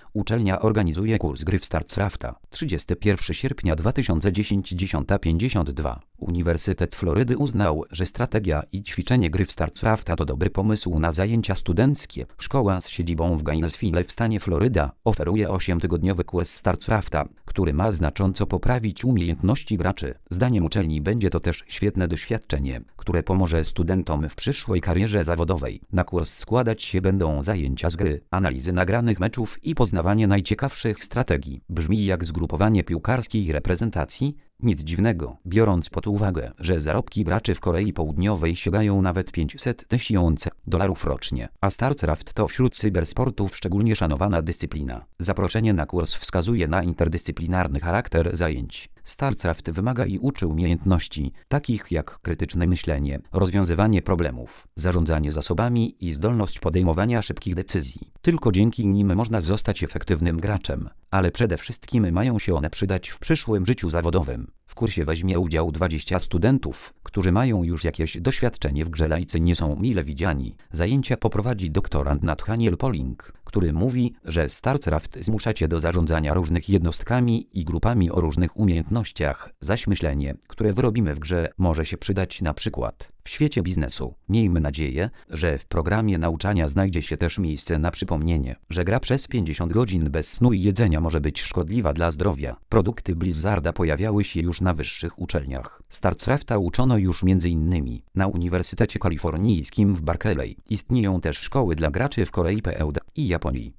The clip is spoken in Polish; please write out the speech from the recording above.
Uczelnia organizuje kurs gry w StarCrafta. 31 sierpnia 2010 10:52. Uniwersytet Florydy uznał, że strategia i ćwiczenie gry w StarCrafta to dobry pomysł na zajęcia studenckie. Szkoła z siedzibą w Gainesville w stanie Floryda oferuje 8-tygodniowy kurs StarCrafta, który ma znacząco poprawić umiejętności graczy. Zdaniem uczelni będzie to też świetne doświadczenie, które pomoże studentom w przyszłej karierze zawodowej. Na kurs składać się będą zajęcia z gry, analizy nagranych meczów i poznawanie najciekawszych strategii. Brzmi jak zgrupowanie piłkarskiej reprezentacji? Nic dziwnego, biorąc pod uwagę, że zarobki graczy w Korei Południowej sięgają nawet 500 tysięcy dolarów rocznie, a StarCraft to wśród cybersportów szczególnie szanowana dyscyplina. Zaproszenie na kurs wskazuje na interdyscyplinarny charakter zajęć. StarCraft wymaga i uczy umiejętności, takich jak krytyczne myślenie, rozwiązywanie problemów, zarządzanie zasobami i zdolność podejmowania szybkich decyzji. Tylko dzięki nim można zostać efektywnym graczem, ale przede wszystkim mają się one przydać w przyszłym życiu zawodowym. W kursie weźmie udział 20 studentów, którzy mają już jakieś doświadczenie w grze. Lajcy nie są mile widziani. Zajęcia poprowadzi doktorant Nathaniel Poling, który mówi, że StarCraft zmusza cię do zarządzania różnych jednostkami i grupami o różnych umiejętnościach, zaś myślenie, które wyrobimy w grze, może się przydać na przykład w świecie biznesu. Miejmy nadzieję, że w programie nauczania znajdzie się też miejsce na przypomnienie, że gra przez 50 godzin bez snu i jedzenia może być szkodliwa dla zdrowia. Produkty Blizzarda pojawiały się już na wyższych uczelniach. StarCrafta uczono już m.in. na Uniwersytecie Kalifornijskim w Berkeley. Istnieją też szkoły dla graczy w Korei Południowej i Japonii.